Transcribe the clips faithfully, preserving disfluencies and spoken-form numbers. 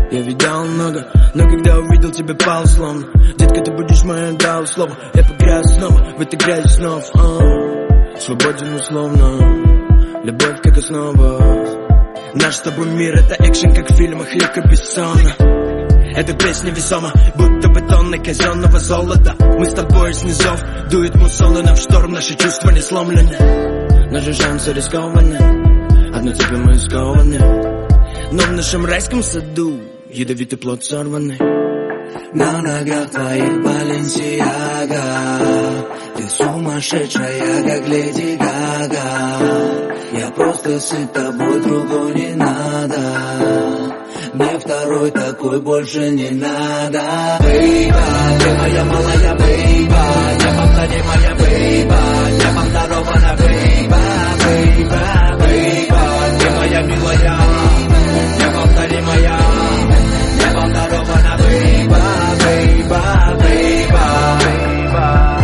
Я видал много, но когда увидел тебя, пал словно. Детка, ты будешь моя, дал слово. Я погряз снова в этой грязи снов, а. Свободен условно, любовь как основа. Наш с тобой мир — это экшен, как в фильмах Люка Бессона. Эта песня весома, будто бетонной казенного золота. Мы с тобой с низов, дует мусоны нам в шторм. Наши чувства не сломлены, наши шансы рискованы. Одной цепью мы скованы, но в нашем райском саду ядовитый плод сорванный. На ногах твоих Баленсиага, ты сумасшедшая, как Леди Гага. Я просто сыт тобой, другой не надо. Мне второй такой больше не надо. Бейба, ты моя малая бейба, неповторимая бейба, небом дарована бейба, бейба, бейба, ты моя милая, неповторимая, небом дарована бейба, бейба, бейба, бейба.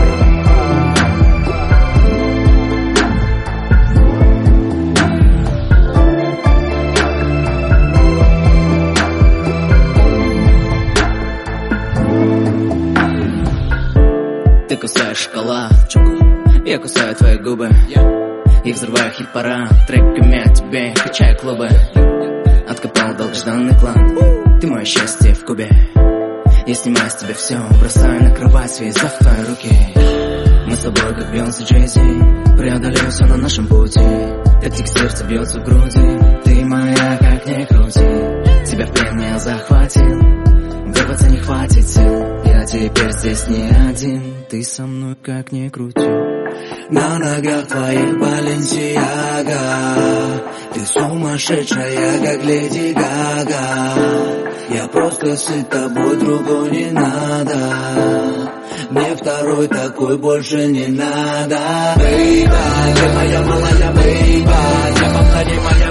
Ты кусаешь шоколад, я кусаю твои губы, и взрываю хит-парад треками о тебе, качаю клубы. Откопал долгожданный клад, ты мое счастье в кубе. Я снимаю с тебя все, бросаю на кровать, весь в твои руки. Мы с тобой как Бейонсе, Джей-Зи, преодолеем все на нашем пути. Как тик сердце бьется в груди, ты моя, как ни крути. Тебя в плен я захватил, вырваться не хватит сил. Я теперь здесь не один, ты со мной как ни крути. На ногах твоих Баленсиага, ты сумасшедшая, как Леди Гага. Я просто сыт тобой, другой не надо. Мне второй такой больше не надо. Бейба, ты моя малая бейба, неповторимая